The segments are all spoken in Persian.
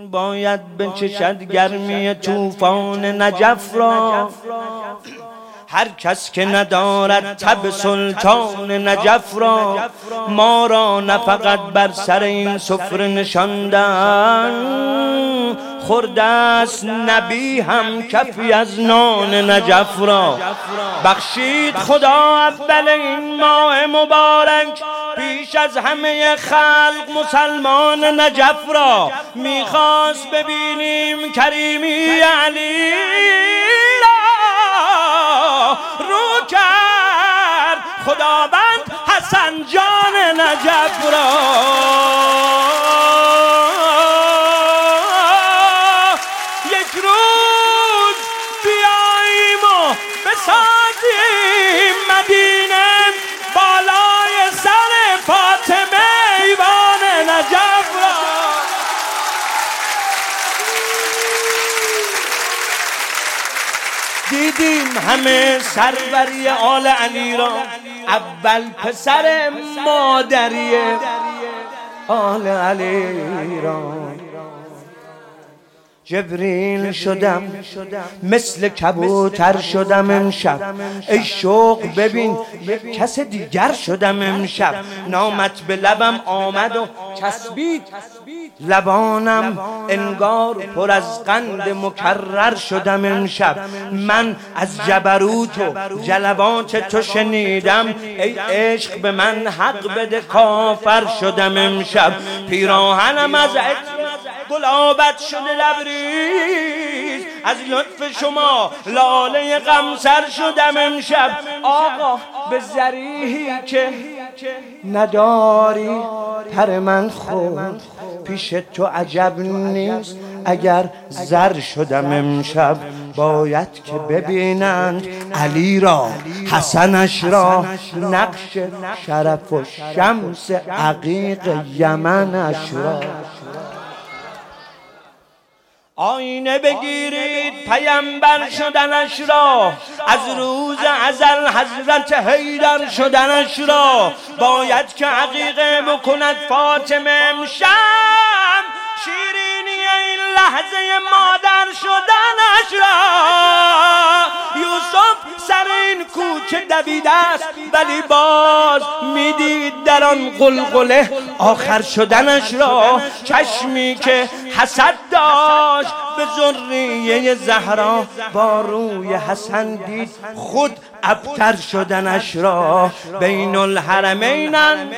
باید بچشد گرمی طوفان نجف را. هر کس که ندارد تب سلطان نجف را، ما را نه فقط بر سر این سفره نشاندن، خورده است نبی هم کفی از نان نجف را. بخشید خدا اول این ماه مبارک پیش از همه خلق مسلمان نجف را. میخواست ببینیم کریمی علی رو کرد خداوند حسن جان نجف را. یک روز بیاییم و بسازیم مدینه بالای سر فاطمه ایوان نجف را. دیدیم همه سروری آل علی را، اول پسر مادری آل علی را. جبریل شدم مثل کبوتر شدم امشب، ای شوق ببین یک کس دیگر شدم امشب. نامت به لبم آمد و چسبید لبانم، انگار پر از قند مکرر شدم امشب. من از جبروت و جلوات تو شنیدم، ای عشق به من حق بده کافر شدم امشب. پیراهنم از گلابت شده لبریز، از لطف شما لاله غمسر شدم امشب. آقا به ذریحی که نداری پر من خود، پیش تو عجب نیست اگر زر شدم امشب. باید که ببینند علی را حسنش را، نقش شرف و شمس عقیق یمنش را. آینه بگیرید پیمبر شدنش را، از روز ازل حضرت حیدر شدنش را. باید که عقیقه بکند فاطمه امشب، شیرینی این لحظه مادر شدنش را. یوسف سر این کوچه دویده است ولی باز میدید در آن قلقله آخر شدنش را. چشمی که حسد داشت به ذریه زهرا، با روی حسن دید خود ابتر شدنش را. بین الحرمینند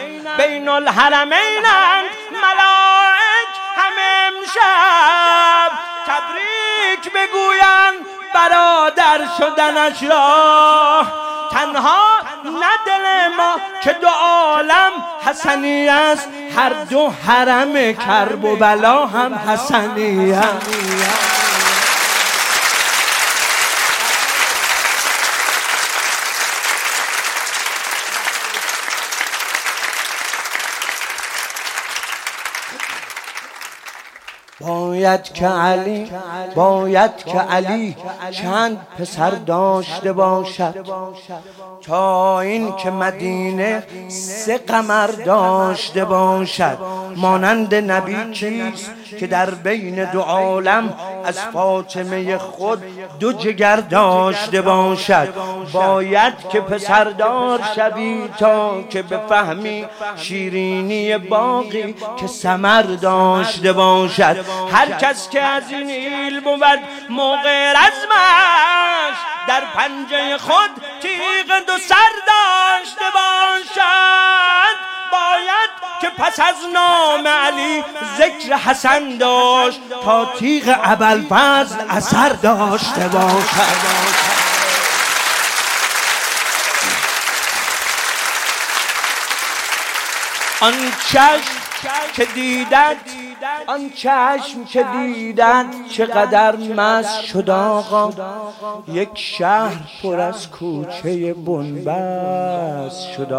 ملائک همه امشب تبریک بگویند برادر شدنش را. تنها نه دل ما که دو عالم حسنی است، هر دو حرم کرب و بلا هم حسنی است. باید که علی چند پسر داشته باشد، تا این که مدینه 3 قمر داشته باشد. مانند نبی کیست که در بین دو عالم از فاطمه خود 2 جگر داشته باشد. باید که پسردار شوی تا که بفهمی شیرینی باقی که ثمر داشته باشد. هر کس که از این ایل بود موقع رزمش، در پنجه خود تیغ 2 سر داشته باشد. باید که پس از نام علی ذکر حسن داشت تا تیغ ابوالفضل اثر داشته باشد. آن چشم که دیدت چقدر مست شد آقا. یک شهر پر از کوچه بنبست شد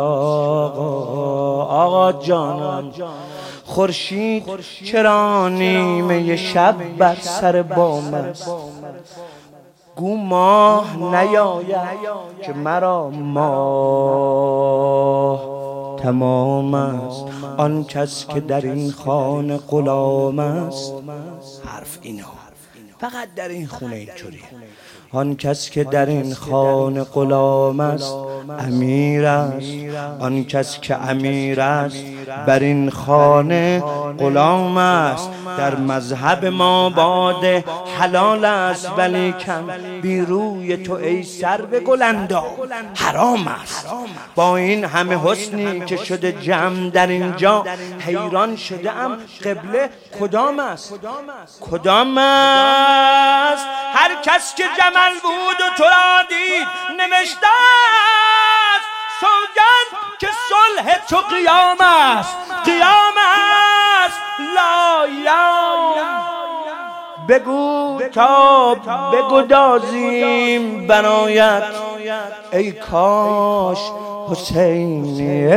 آقا جانم. خورشید چرا نیمه شب بر سر بام است، گو ماه نیاید که مرا ماه تمام است. آن کس که در این خانه غلام است. حرف اینا فقط در این خونه اینطوریه. آن کس که در این خانه غلام است امیر است. آن کس که امیر است بر این خانه غلام است. در مذهب ما باده حلال است، ولی کم بی روی تو ای سرو گلندا حرام است. با این همه حسنی که شده جمع در اینجا، حیران شده ام قبله کدام است؟ کدام است؟ هر کس که جمل بود و تو را دید نوشته است سوگند که صلح تو قیام است. قیام است لا یوم. بگو تا بگدازیم برایت ای کاش حسینیه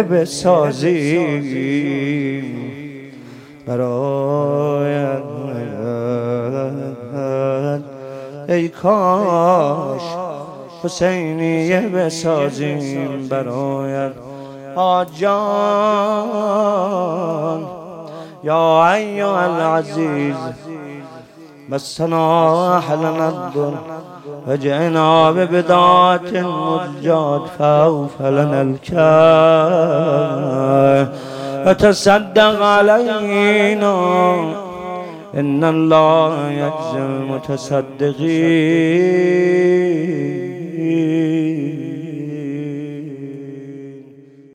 بسازیم برایت ای کاش حسینیه بسازیم برایت. آجان یا ایها العزیز مسنا اهلنا الضر وجئنا ببضاعة مزجاة فأوف لنا الكيل وتصدق علينا إن الله يجزي المتصدقين.